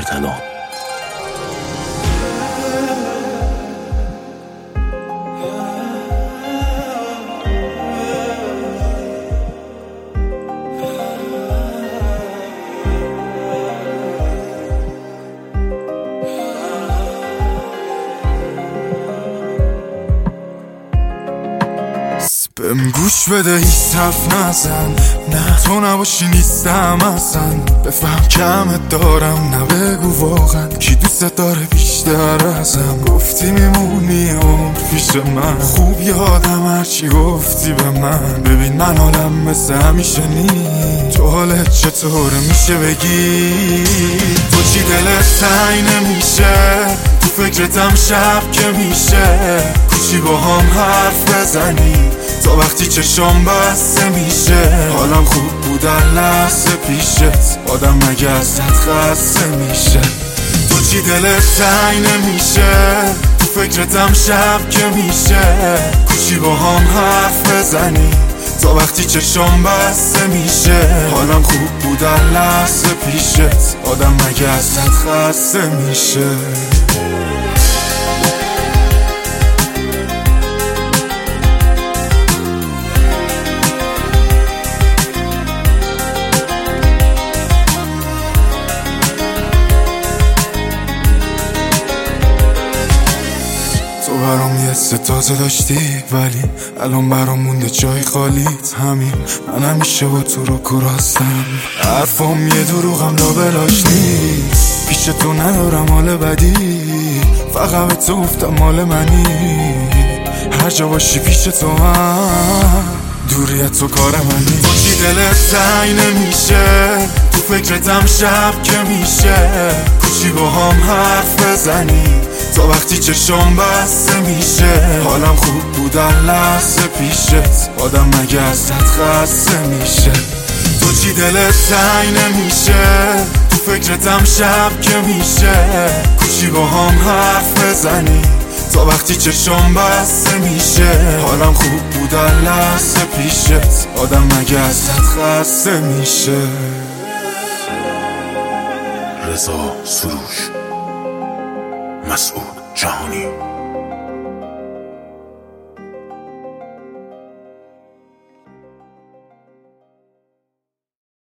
ارتلان. بهم گوش بده هیچ حرف نزن، نه تو نباشی نیستم اصلا. بفهم کمت دارم، نه بگو واقعا کی دوست داره بیشتر ازم. گفتی میمونی عمر پیش من، خوب یادم هرچی گفتی به من. ببین من حالم مثل همیشه نی، تو حالت چطوره میشه بگی؟ تو چی دلت تنگ نمیشه؟ تو فکرتم شب که میشه کوچی با هم حرف بزنی تا وقتی چشام بسته میشه. حالم خوب بود لحظه پیشت، آدم مگه ازت خسته میشه؟ تو چی دلت تنگ نمیشه؟ تو فکرتم شب که میشه کوچی با هم حرف بزنی تا وقتی چشام بسته میشه. حالم خوب بود لحظه پیشت، آدم مگه ازت خسته میشه؟ تو برام یه تازه داشتی ولی الان برام مونده جای خالیت. همین من همیشه با تو رو کراستم، حرفام یه دروغم لابلاش نیست. پیش تو ندارم حال بدی، فقط به تو گفتم مال منی. هر جا باشی پیش تو هم، دوریت تو کار منی. تو چی دلت تنگ نمیشه؟ تو فکرتم شب که میشه کوچی با هم حرف بزنی تا وقتی چشام بسته میشه. حالم خوب بود لحظه پیشت، آدم مگه ازت خسته میشه؟ تو چی دلت تنگ نمیشه؟ تو فکرتم شب که میشه کوچی با هم حرف بزنی تا وقتی چشام بسته میشه. حالم خوب بود لحظه پیشت، آدم مگه ازت خسته میشه؟ رضا سروش، مسعود جهانی.